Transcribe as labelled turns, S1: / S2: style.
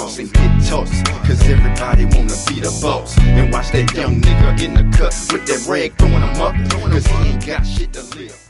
S1: floss and get tossed, cause everybody wanna be the boss. And watch that young nigga in the cut with that rag throwing him up, cause he ain't got shit to live.